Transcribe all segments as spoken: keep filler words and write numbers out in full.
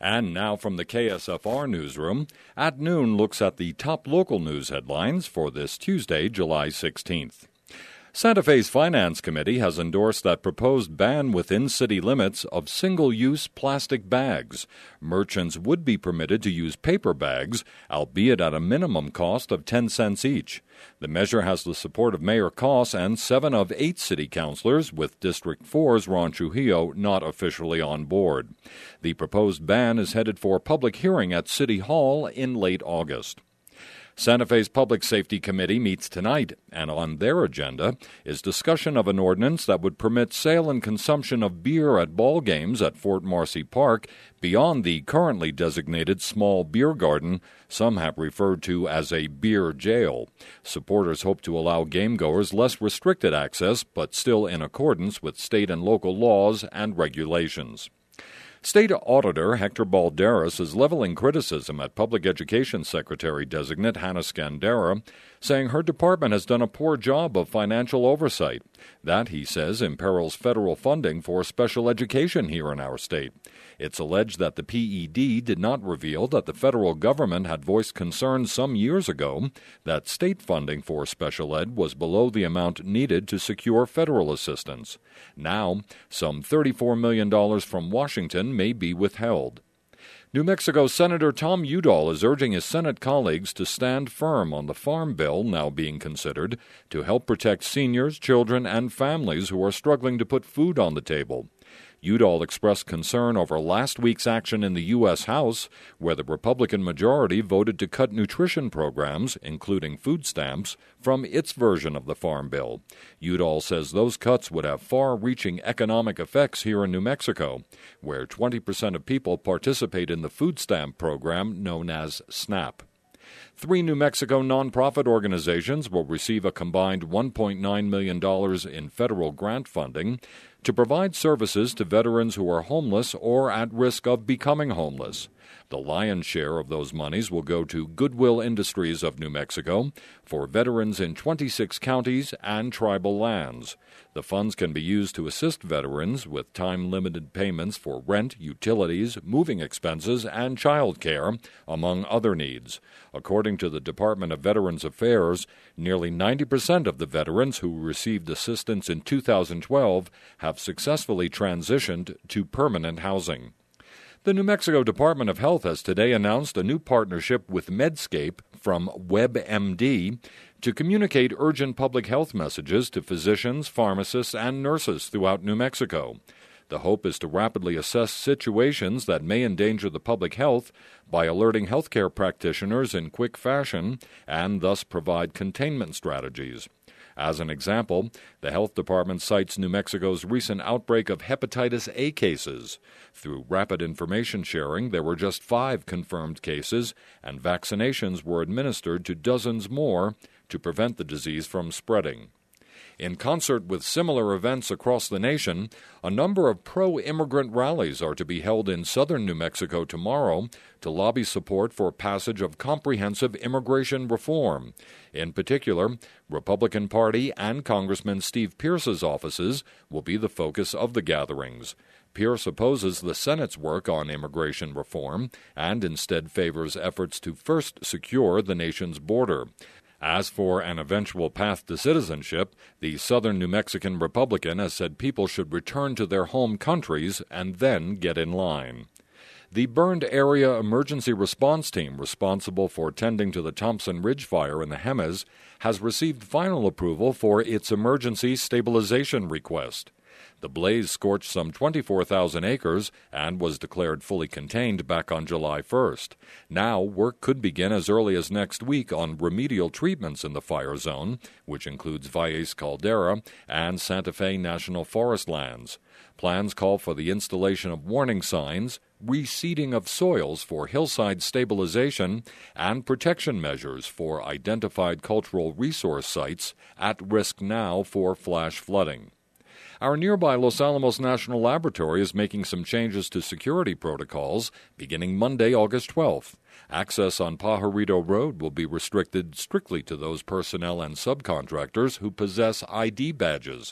And now from the K S F R newsroom, At Noon looks at the top local news headlines for this Tuesday, July sixteenth. Santa Fe's Finance Committee has endorsed that proposed ban within city limits of single-use plastic bags. Merchants would be permitted to use paper bags, albeit at a minimum cost of ten cents each. The measure has the support of Mayor Koss and seven of eight city councilors, with District four's Ron Trujillo not officially on board. The proposed ban is headed for public hearing at City Hall in late August. Santa Fe's Public Safety Committee meets tonight, and on their agenda is discussion of an ordinance that would permit sale and consumption of beer at ball games at Fort Marcy Park beyond the currently designated small beer garden some have referred to as a beer jail. Supporters hope to allow gamegoers less restricted access, but still in accordance with state and local laws and regulations. State Auditor Hector Balderas is leveling criticism at Public Education Secretary-designate Hannah Scandera, saying her department has done a poor job of financial oversight. That, he says, imperils federal funding for special education here in our state. It's alleged that the P E D did not reveal that the federal government had voiced concerns some years ago that state funding for special ed was below the amount needed to secure federal assistance. Now, some thirty-four million dollars from Washington may be withheld. New Mexico Senator Tom Udall is urging his Senate colleagues to stand firm on the farm bill now being considered to help protect seniors, children, and families who are struggling to put food on the table. Udall expressed concern over last week's action in the U S House, where the Republican majority voted to cut nutrition programs, including food stamps, from its version of the Farm Bill. Udall says those cuts would have far-reaching economic effects here in New Mexico, where twenty percent of people participate in the food stamp program known as SNAP. Three New Mexico nonprofit organizations will receive a combined one point nine million dollars in federal grant funding to provide services to veterans who are homeless or at risk of becoming homeless. The lion's share of those monies will go to Goodwill Industries of New Mexico for veterans in twenty-six counties and tribal lands. The funds can be used to assist veterans with time-limited payments for rent, utilities, moving expenses, and child care, among other needs. According to the Department of Veterans Affairs, nearly ninety percent of the veterans who received assistance in two thousand twelve have successfully transitioned to permanent housing. The New Mexico Department of Health has today announced a new partnership with Medscape from WebMD to communicate urgent public health messages to physicians, pharmacists, and nurses throughout New Mexico. The hope is to rapidly assess situations that may endanger the public health by alerting healthcare practitioners in quick fashion and thus provide containment strategies. As an example, the health department cites New Mexico's recent outbreak of hepatitis A cases. Through rapid information sharing, there were just five confirmed cases, and vaccinations were administered to dozens more to prevent the disease from spreading. In concert with similar events across the nation, a number of pro-immigrant rallies are to be held in southern New Mexico tomorrow to lobby support for passage of comprehensive immigration reform. In particular, Republican Party and Congressman Steve Pearce's offices will be the focus of the gatherings. Pearce opposes the Senate's work on immigration reform and instead favors efforts to first secure the nation's border. As for an eventual path to citizenship, the Southern New Mexican Republican has said people should return to their home countries and then get in line. The Burned Area Emergency Response Team responsible for tending to the Thompson Ridge fire in the Jemez has received final approval for its emergency stabilization request. The blaze scorched some twenty-four thousand acres and was declared fully contained back on July first. Now, work could begin as early as next week on remedial treatments in the fire zone, which includes Valles Caldera and Santa Fe National Forest lands. Plans call for the installation of warning signs, reseeding of soils for hillside stabilization, and protection measures for identified cultural resource sites at risk now for flash flooding. Our nearby Los Alamos National Laboratory is making some changes to security protocols beginning Monday, August twelfth. Access on Pajarito Road will be restricted strictly to those personnel and subcontractors who possess I D badges.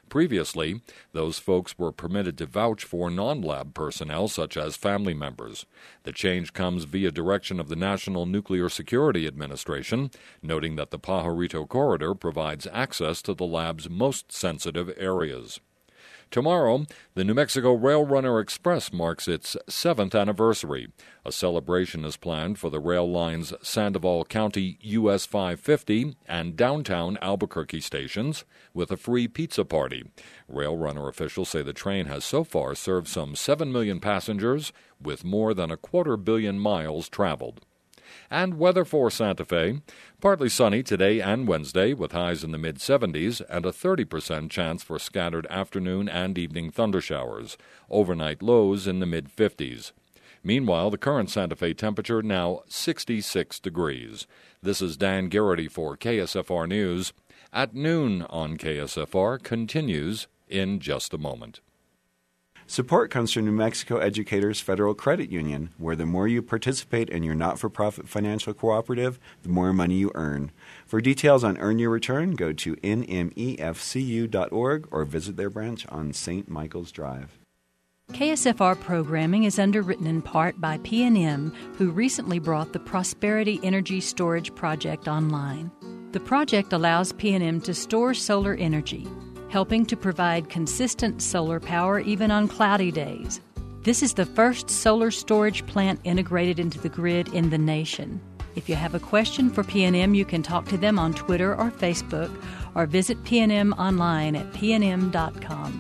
Previously, those folks were permitted to vouch for non-lab personnel such as family members. The change comes via direction of the National Nuclear Security Administration, noting that the Pajarito Corridor provides access to the lab's most sensitive areas. Tomorrow, the New Mexico Rail Runner Express marks its seventh anniversary. A celebration is planned for the rail line's Sandoval County U S five fifty and downtown Albuquerque stations with a free pizza party. Rail Runner officials say the train has so far served some seven million passengers with more than a quarter billion miles traveled. And weather for Santa Fe. Partly sunny today and Wednesday with highs in the mid-seventies and a thirty percent chance for scattered afternoon and evening thundershowers. Overnight lows in the mid-fifties. Meanwhile, the current Santa Fe temperature now sixty-six degrees. This is Dan Garrity for K S F R News. At noon on K S F R continues in just a moment. Support comes from New Mexico Educators Federal Credit Union, where the more you participate in your not-for-profit financial cooperative, the more money you earn. For details on Earn Your Return, go to N M E F C U dot org or visit their branch on Saint Michael's Drive. K S F R programming is underwritten in part by P and M, who recently brought the Prosperity Energy Storage Project online. The project allows P and M to store solar energy, helping to provide consistent solar power even on cloudy days. This is the first solar storage plant integrated into the grid in the nation. If you have a question for P and M, you can talk to them on Twitter or Facebook, or visit P and M online at p n m dot com.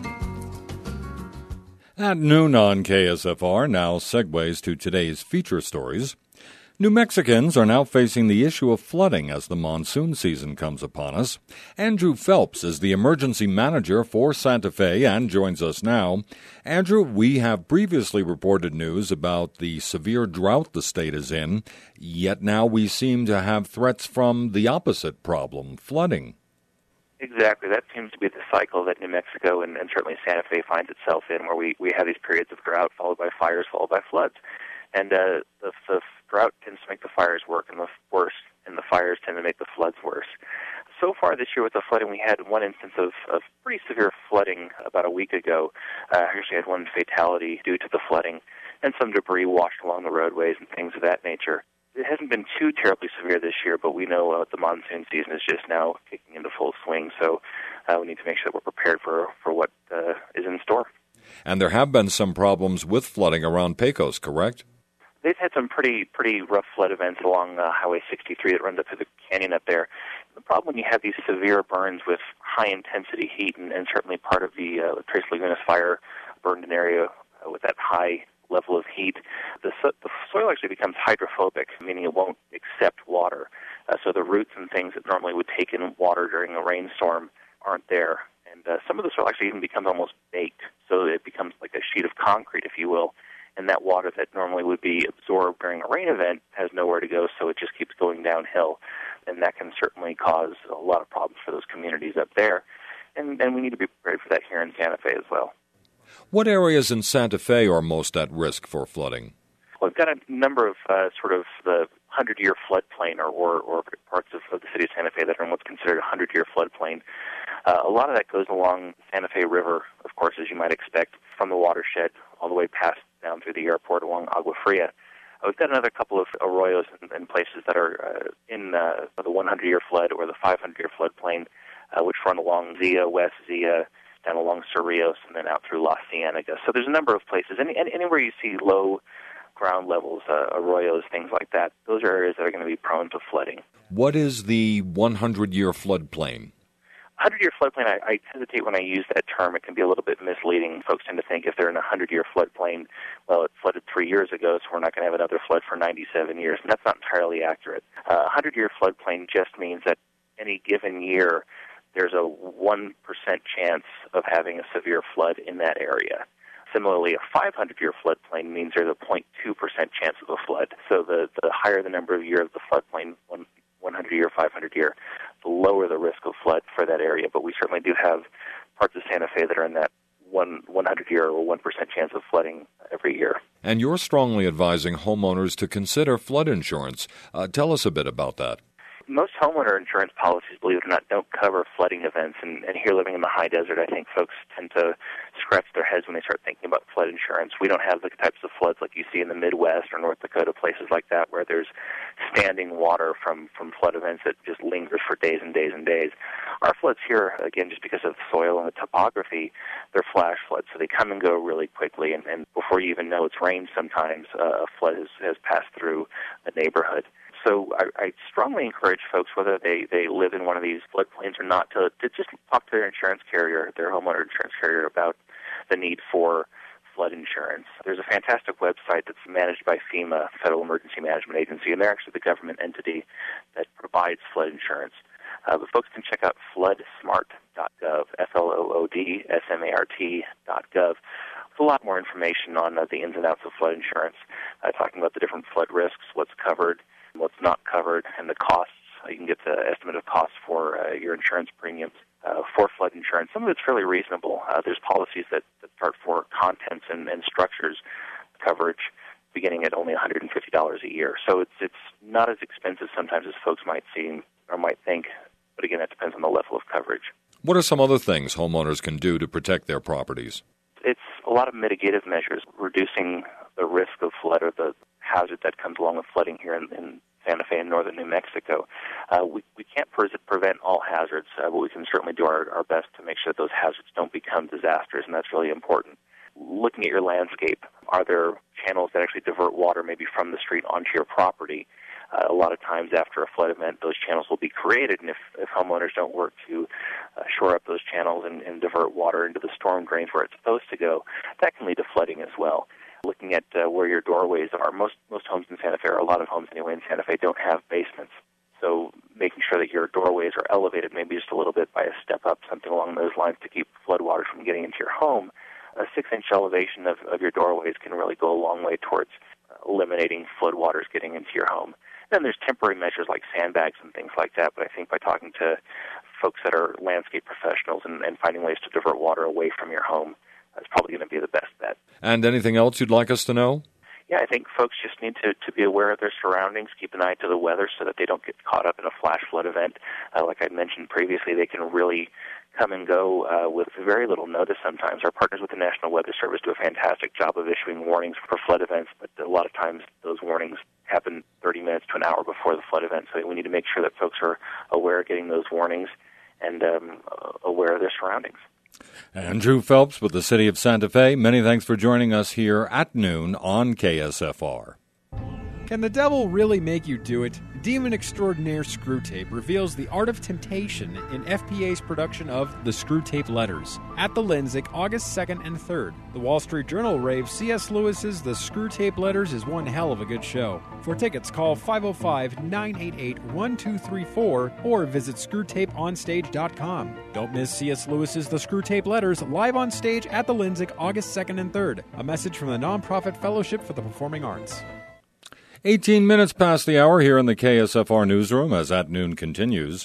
At noon on K S F R, now segues to today's feature stories. New Mexicans are now facing the issue of flooding as the monsoon season comes upon us. Andrew Phelps is the emergency manager for Santa Fe and joins us now. Andrew, we have previously reported news about the severe drought the state is in, yet now we seem to have threats from the opposite problem, flooding. Exactly. That seems to be the cycle that New Mexico and, and certainly Santa Fe finds itself in, where we, we have these periods of drought followed by fires, followed by floods. And uh, the, the drought tends to make the fires work and the worse, and the fires tend to make the floods worse. So far this year with the flooding, we had one instance of, of pretty severe flooding about a week ago. Uh, I actually had one fatality due to the flooding, and some debris washed along the roadways and things of that nature. It hasn't been too terribly severe this year, but we know uh, the monsoon season is just now kicking into full swing, so uh, we need to make sure that we're prepared for, for what uh, is in store. And there have been some problems with flooding around Pecos, correct? They've had some pretty pretty rough flood events along uh, Highway sixty-three that runs up through the canyon up there. The problem when you have these severe burns with high-intensity heat, and, and certainly part of the uh, Tres Lagunas fire burned an area uh, with that high level of heat, the, so- the soil actually becomes hydrophobic, meaning it won't accept water. Uh, so the roots and things that normally would take in water during a rainstorm aren't there. And uh, some of the soil actually even becomes almost baked, so it becomes like a sheet of concrete, if you will. And that water that normally would be absorbed during a rain event has nowhere to go, so it just keeps going downhill. And that can certainly cause a lot of problems for those communities up there. And, and we need to be prepared for that here in Santa Fe as well. What areas in Santa Fe are most at risk for flooding? Well, we've got a number of uh, sort of the hundred-year floodplain or, or, or parts of, of the city of Santa Fe that are in what's considered a hundred-year floodplain. Uh, a lot of that goes along the Santa Fe River, of course, as you might expect, from the watershed all the way past down through the airport along Agua Fria. Uh, we've got another couple of arroyos and, and places that are uh, in uh, the hundred-year flood or the five hundred-year floodplain, uh, which run along Zia, West Zia, down along Cerrillos, and then out through La Cienega. So there's a number of places. Any, any, anywhere you see low ground levels, uh, arroyos, things like that, those are areas that are going to be prone to flooding. What is the hundred-year floodplain? hundred-year floodplain, I, I hesitate when I use that term. It can be a little bit misleading. Folks tend to think if they're in a hundred-year floodplain, well, it flooded three years ago, so we're not going to have another flood for ninety-seven years. And that's not entirely accurate. A uh, hundred-year floodplain just means that any given year, there's a one percent chance of having a severe flood in that area. Similarly, a five hundred-year floodplain means there's a zero point two percent chance of a flood. So the, the higher the number of years of the floodplain, one hundred-year, five hundred-year, the lower the risk of flood for that area. But we certainly do have parts of Santa Fe that are in that one hundred-year or one percent chance of flooding every year. And you're strongly advising homeowners to consider flood insurance. Uh, tell us a bit about that. Most homeowner insurance policies, believe it or not, don't cover flooding events. And, and here living in the high desert, I think folks tend to scratch their heads when they start thinking about flood insurance. We don't have the types of floods like you see in the Midwest or North Dakota, places like that, where there's standing water from, from flood events that just lingers for days and days and days. Our floods here, again, just because of the soil and the topography, they're flash floods, so they come and go really quickly. And, and before you even know it's rained sometimes, uh, a flood has, has passed through the neighborhood. So I, I strongly encourage folks, whether they, they live in one of these floodplains or not, to, to just talk to their insurance carrier, their homeowner insurance carrier, about the need for flood insurance. There's a fantastic website that's managed by FEMA, Federal Emergency Management Agency, and they're actually the government entity that provides flood insurance. Uh, but folks can check out flood smart dot gov, F L O O D S M A R T dot gov. There's a lot more information on uh, the ins and outs of flood insurance, uh, talking about the different flood risks, what's covered, what's not covered, and the costs. You can get the estimate of costs for uh, your insurance premiums uh, for flood insurance. Some of it's fairly reasonable. Uh, there's policies that, that start for contents and, and structures coverage beginning at only one hundred fifty dollars a year. So it's it's not as expensive sometimes as folks might seem or might think. But again, that depends on the level of coverage. What are some other things homeowners can do to protect their properties? It's a lot of mitigative measures, reducing the risk of flood or the hazard that comes along with flooding here in, in Santa Fe and northern New Mexico. Uh, we, we can't pre- prevent all hazards, uh, but we can certainly do our, our best to make sure that those hazards don't become disasters, and that's really important. Looking at your landscape, are there channels that actually divert water maybe from the street onto your property? Uh, a lot of times after a flood event, those channels will be created, and if, if homeowners don't work to uh, shore up those channels and, and divert water into the storm drains where it's supposed to go, that can lead to flooding as well. Looking at uh, where your doorways are, most most homes in Santa Fe, or a lot of homes anyway in Santa Fe, don't have basements. So making sure that your doorways are elevated maybe just a little bit by a step up, something along those lines to keep floodwaters from getting into your home. A six-inch elevation of, of your doorways can really go a long way towards eliminating floodwaters getting into your home. Then there's temporary measures like sandbags and things like that, but I think by talking to folks that are landscape professionals and, and finding ways to divert water away from your home, that's probably going to be the best bet. And anything else you'd like us to know? Yeah, I think folks just need to, to be aware of their surroundings, keep an eye to the weather so that they don't get caught up in a flash flood event. Uh, like I mentioned previously, they can really come and go uh, with very little notice sometimes. Our partners with the National Weather Service do a fantastic job of issuing warnings for flood events, but a lot of times those warnings happen thirty minutes to an hour before the flood event, so we need to make sure that folks are aware of getting those warnings and um, aware of their surroundings. Andrew Phelps with the City of Santa Fe, many thanks for joining us here at noon on K S F R. Can the devil really make you do it? Demon extraordinaire Screwtape reveals the art of temptation in F P A's production of The Screwtape Letters at the Lensic August second and third. The Wall Street Journal raves C S. Lewis's The Screwtape Letters is one hell of a good show. For tickets, call five oh five, nine eight eight, one two three four or visit screwtape on stage dot com. Don't miss C S. Lewis's The Screwtape Letters live on stage at the Lensic August second and third. A message from the Nonprofit Fellowship for the Performing Arts. eighteen minutes past the hour here in the K S F R newsroom as At Noon continues.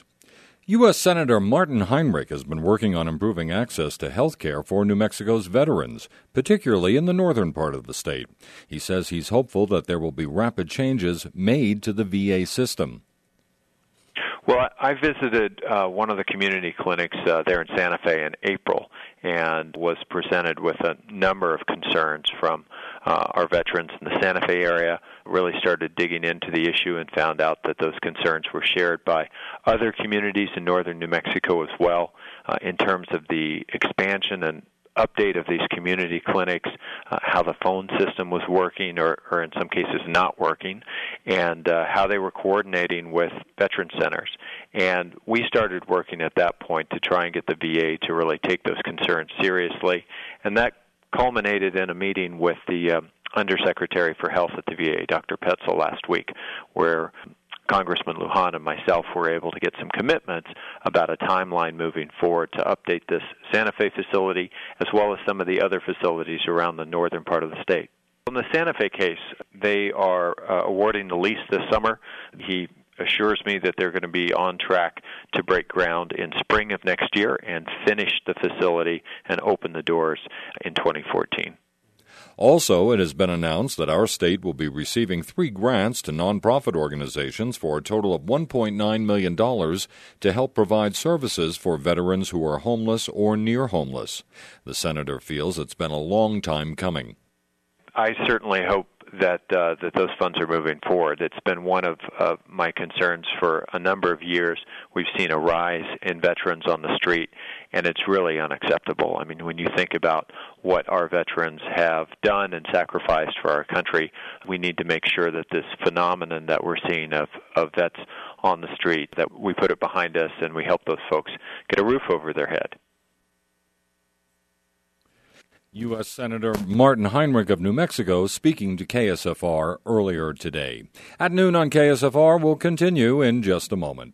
U S. Senator Martin Heinrich has been working on improving access to health care for New Mexico's veterans, particularly in the northern part of the state. He says he's hopeful that there will be rapid changes made to the V A system. Well, I visited uh, one of the community clinics uh, there in Santa Fe in April and was presented with a number of concerns from uh, our veterans in the Santa Fe area. Really started digging into the issue and found out that those concerns were shared by other communities in northern New Mexico as well uh, in terms of the expansion and update of these community clinics, uh, how the phone system was working or, or in some cases not working, and uh, how they were coordinating with veteran centers. And we started working at that point to try and get the V A to really take those concerns seriously, and that culminated in a meeting with the um, Undersecretary for Health at the V A, Doctor Petzel, last week, where Congressman Lujan and myself were able to get some commitments about a timeline moving forward to update this Santa Fe facility as well as some of the other facilities around the northern part of the state. In the Santa Fe case, they are uh, awarding the lease this summer. He assures me that they're going to be on track to break ground in spring of next year and finish the facility and open the doors in twenty fourteen. Also, it has been announced that our state will be receiving three grants to nonprofit organizations for a total of one point nine million dollars to help provide services for veterans who are homeless or near homeless. The senator feels it's been a long time coming. I certainly hope that uh, that those funds are moving forward. It's been one of uh, my concerns for a number of years. We've seen a rise in veterans on the street, and it's really unacceptable. I mean, when you think about what our veterans have done and sacrificed for our country, we need to make sure that this phenomenon that we're seeing of, of vets on the street, that we put it behind us and we help those folks get a roof over their head. U S. Senator Martin Heinrich of New Mexico speaking to K S F R earlier today. At noon on K S F R, we'll continue in just a moment.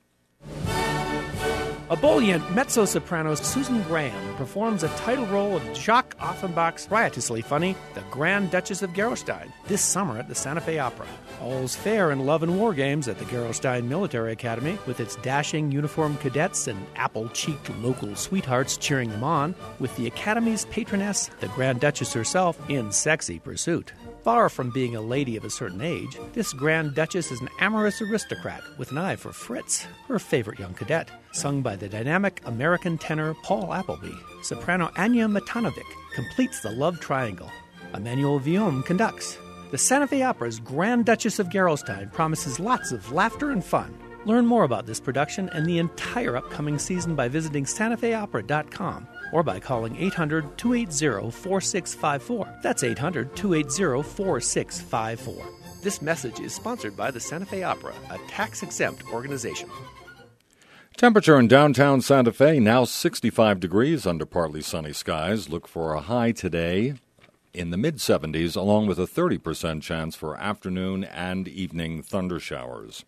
Ebullient mezzo-soprano Susan Graham performs a title role of Jacques Offenbach's riotously funny The Grand Duchess of Gerolstein this summer at the Santa Fe Opera. All's fair in love and war games at the Gerolstein Military Academy, with its dashing uniformed cadets and apple-cheeked local sweethearts cheering them on, with the Academy's patroness, the Grand Duchess herself, in sexy pursuit. Far from being a lady of a certain age, this Grand Duchess is an amorous aristocrat with an eye for Fritz, her favorite young cadet, sung by the dynamic American tenor Paul Appleby. Soprano Anya Matanovic completes the love triangle. Emmanuel Viaume conducts. The Santa Fe Opera's Grand Duchess of Gerolstein promises lots of laughter and fun. Learn more about this production and the entire upcoming season by visiting santa fe opera dot com or by calling eight hundred, two eight zero, four six five four. That's eight hundred, two eight zero, four six five four. This message is sponsored by the Santa Fe Opera, a tax-exempt organization. Temperature in downtown Santa Fe now sixty-five degrees under partly sunny skies. Look for a high today in the mid seventies, along with a thirty percent chance for afternoon and evening thunder showers.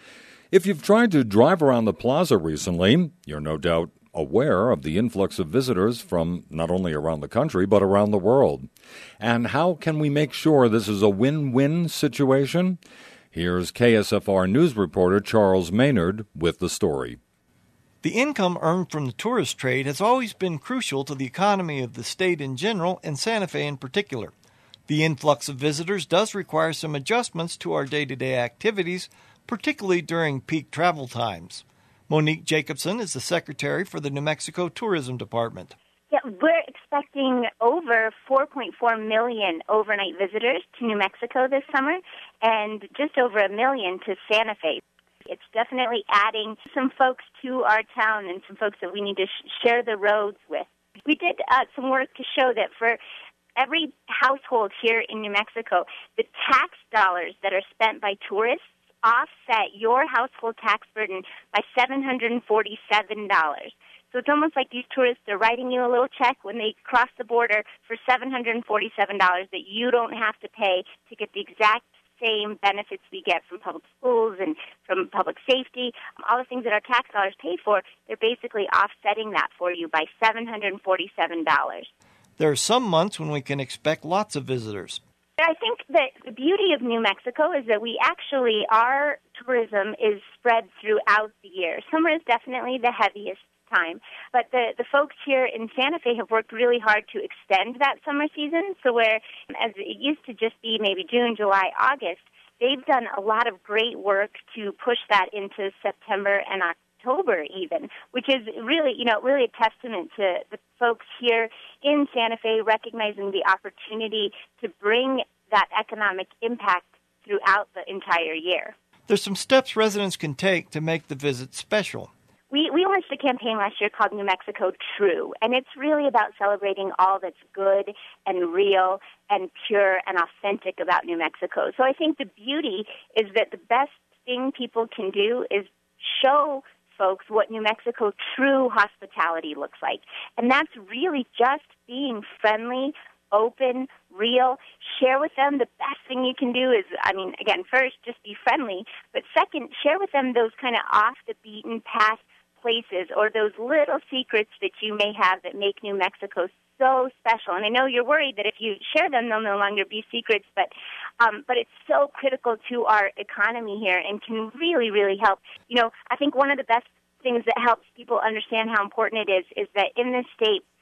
If you've tried to drive around the plaza recently, you're no doubt aware of the influx of visitors from not only around the country, but around the world. And how can we make sure this is a win-win situation? Here's K S F R News reporter Charles Maynard with the story. The income earned from the tourist trade has always been crucial to the economy of the state in general and Santa Fe in particular. The influx of visitors does require some adjustments to our day-to-day activities, particularly during peak travel times. Monique Jacobson is the secretary for the New Mexico Tourism Department. Yeah, we're expecting over four point four million overnight visitors to New Mexico this summer and just over a million to Santa Fe. It's definitely adding some folks to our town and some folks that we need to sh- share the roads with. We did uh, some work to show that for every household here in New Mexico, the tax dollars that are spent by tourists offset your household tax burden by seven hundred forty-seven dollars. So it's almost like these tourists are writing you a little check when they cross the border for seven hundred forty-seven dollars that you don't have to pay to get the exact same benefits we get from public schools and from public safety. All the things that our tax dollars pay for, they're basically offsetting that for you by seven hundred forty-seven dollars. There are some months when we can expect lots of visitors. I think that the beauty of New Mexico is that we actually, our tourism is spread throughout the year. Summer is definitely the heaviest time, but the, the folks here in Santa Fe have worked really hard to extend that summer season. So where, as it used to just be maybe June, July, August, they've done a lot of great work to push that into September and October even, which is really, you know, really a testament to the folks here in Santa Fe recognizing the opportunity to bring that economic impact throughout the entire year. There's some steps residents can take to make the visit special. We we launched a campaign last year called New Mexico True, and it's really about celebrating all that's good and real and pure and authentic about New Mexico. So I think the beauty is that the best thing people can do is show folks what New Mexico true hospitality looks like. And that's really just being friendly, open, real. Share with them the best thing you can do is, I mean, again, first, just be friendly. But second, share with them those kind of off-the-beaten-path places or those little secrets that you may have that make New Mexico so special. And I know you're worried that if you share them, they'll no longer be secrets, but um, but it's so critical to our economy here and can really, really help. You know, I think one of the best things that helps people understand how important it is is that in this state,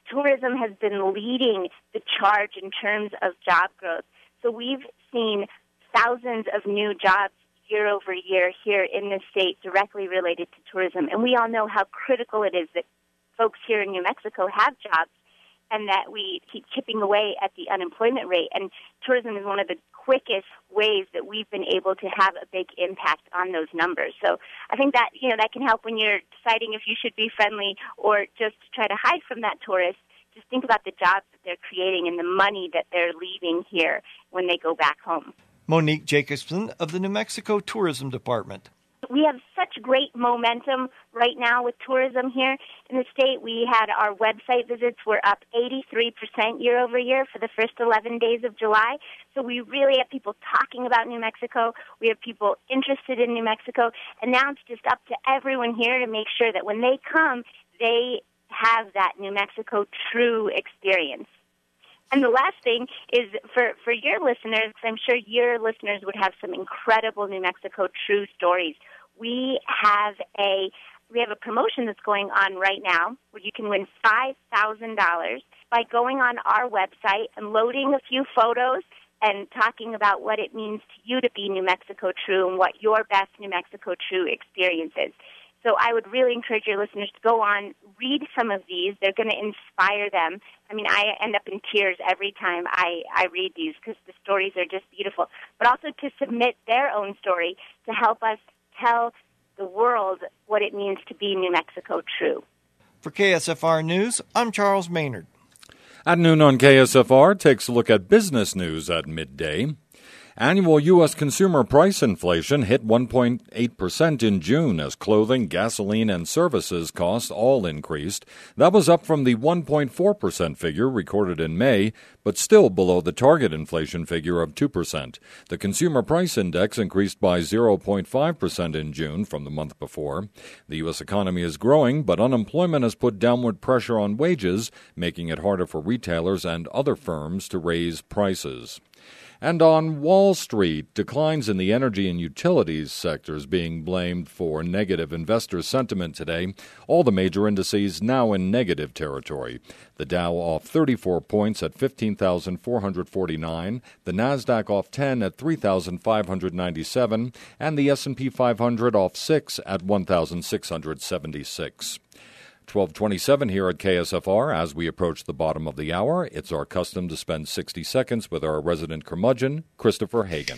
tourism has been leading the charge in terms of job growth. So we've seen thousands of new jobs year over year here in the state directly related to tourism. And we all know how critical it is that folks here in New Mexico have jobs and that we keep chipping away at the unemployment rate. And tourism is one of the quickest ways that we've been able to have a big impact on those numbers. So I think that, you know, that can help when you're deciding if you should be friendly or just try to hide from that tourist. Just think about the jobs that they're creating and the money that they're leaving here when they go back home. Monique Jacobson of the New Mexico Tourism Department. We have such great momentum right now with tourism here in the state. We had our website visits were up eighty-three percent year over year for the first eleven days of July. So we really have people talking about New Mexico. We have people interested in New Mexico. And now it's just up to everyone here to make sure that when they come, they have that New Mexico true experience. And the last thing is for, for your listeners, I'm sure your listeners would have some incredible New Mexico true stories. We have a we have a promotion that's going on right now where you can win five thousand dollars by going on our website and loading a few photos and talking about what it means to you to be New Mexico true and what your best New Mexico true experience is. So I would really encourage your listeners to go on, read some of these. They're going to inspire them. I mean, I end up in tears every time I, I read these because the stories are just beautiful. But also to submit their own story to help us tell the world what it means to be New Mexico true. For K S F R News, I'm Charles Maynard. At noon on K S F R takes a look at business news at midday. Annual U S consumer price inflation hit one point eight percent in June as clothing, gasoline, and services costs all increased. That was up from the one point four percent figure recorded in May, but still below the target inflation figure of two percent. The Consumer Price Index increased by zero point five percent in June from the month before. The U S economy is growing, but unemployment has put downward pressure on wages, making it harder for retailers and other firms to raise prices. And on Wall Street, declines in the energy and utilities sectors being blamed for negative investor sentiment today. All the major indices now in negative territory. The Dow off thirty-four points at fifteen thousand four hundred forty-nine, the Nasdaq off ten at three thousand five hundred ninety-seven, and the S and P five hundred off six at one thousand six hundred seventy-six. twelve twenty-seven here at K S F R. As we approach the bottom of the hour, it's our custom to spend sixty seconds with our resident curmudgeon, Christopher Hagan.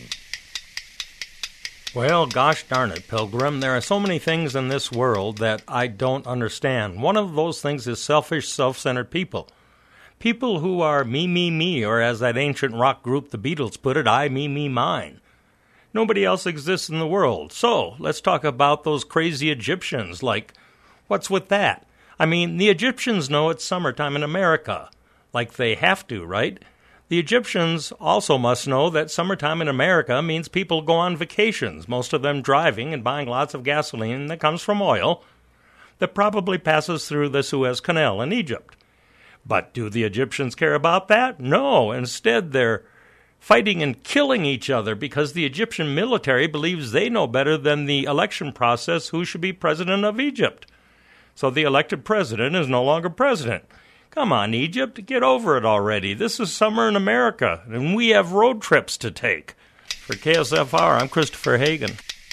Well, gosh darn it, Pilgrim. There are so many things in this world that I don't understand. One of those things is selfish, self-centered people. People who are me, me, me, or as that ancient rock group the Beatles put it, I, me, me, mine. Nobody else exists in the world. So let's talk about those crazy Egyptians. Like, what's with that? I mean, the Egyptians know it's summertime in America, like they have to, right? The Egyptians also must know that summertime in America means people go on vacations, most of them driving and buying lots of gasoline that comes from oil that probably passes through the Suez Canal in Egypt. But do the Egyptians care about that? No. Instead, they're fighting and killing each other because the Egyptian military believes they know better than the election process who should be president of Egypt. So the elected president is no longer president. Come on, Egypt, get over it already. This is summer in America, and we have road trips to take. For K S F R, I'm Christopher Hagan.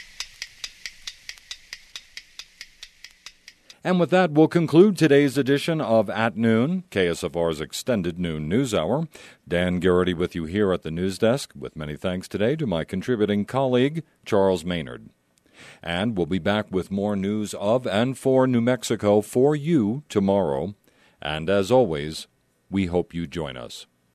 And with that, we'll conclude today's edition of At Noon, K S F R's extended noon news hour. Dan Garrity with you here at the news desk, with many thanks today to my contributing colleague, Charles Maynard. And we'll be back with more news of and for New Mexico for you tomorrow. And as always, we hope you join us.